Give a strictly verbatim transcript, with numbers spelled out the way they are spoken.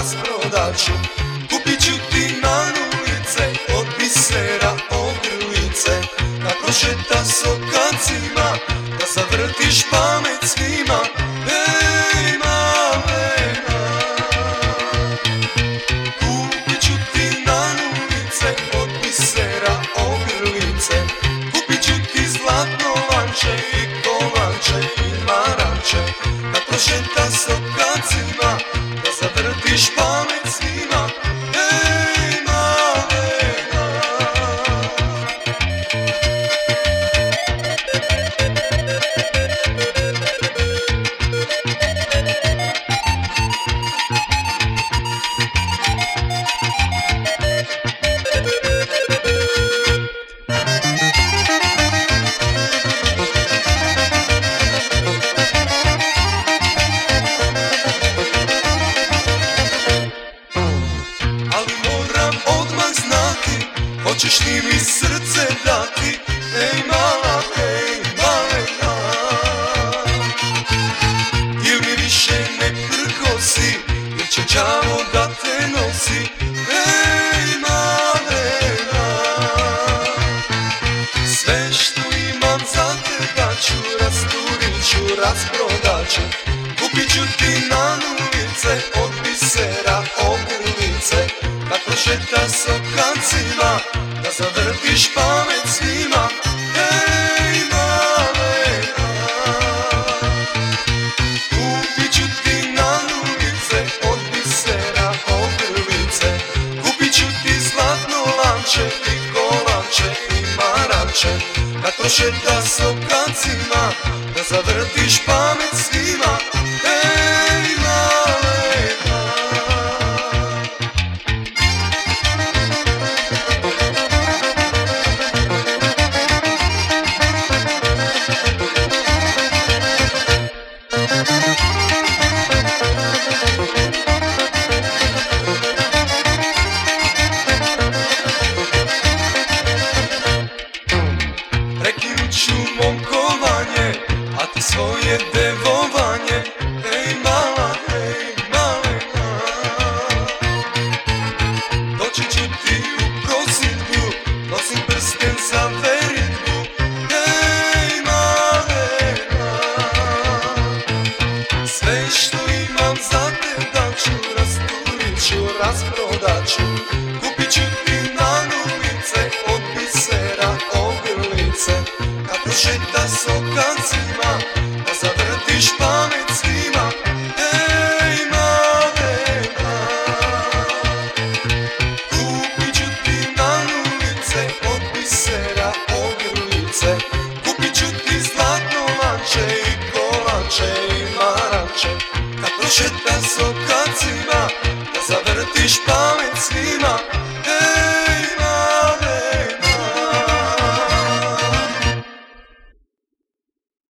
rasprodat ću. Kupit ću ti nanulice od bisera ogrlice, da prošeta s okacima, da zavrtiš pamet svima. Ej malena, kupit ću ti nanulice od bisera ogrlice, kupit ću ti zlatno lanče i kolanče i maranče, da prošeta s okacima, da zavrtiš pamet svima. Ej malena, ali moram odmah znati, hoćeš li mi srce dati? Ej mala, ej malena, il mi više ne prkosi, ili će đavo da te nosi? Ej malena, sve što imam za te daću, rasturit ću, rasprodat ću. Kupit ću ti nanulice od bisera ogrlice, da prošeta s okacima, da zavrtiš pamet svima. Ej malena, kupit ću ti nanulice od bisera ogrlice, kupit ću ti zlatno lanče i kolanče i maranče, da prošeta s okacima, da zavrtiš pamet svima. Ej malena, prekinut ću momkovanje, a ti svoje devovanje. Ej mala, ej malena, doći ću ti u prosjedbu, nosim prsten za veritbu. Ej malena, sve što imam za te daću, rasturit ću, rasprodat ću. Kupit ću ti nanulice od bisera ogrlice, da prošeta s okacima, da zavrtiš pamet svima. Ej malena, kupit ću ti nanulice od bisera ogrlice, kupit ću ti zlatno lanče i kolanče i maranče, da prošeta s okacima, da zavrtiš pamet svima.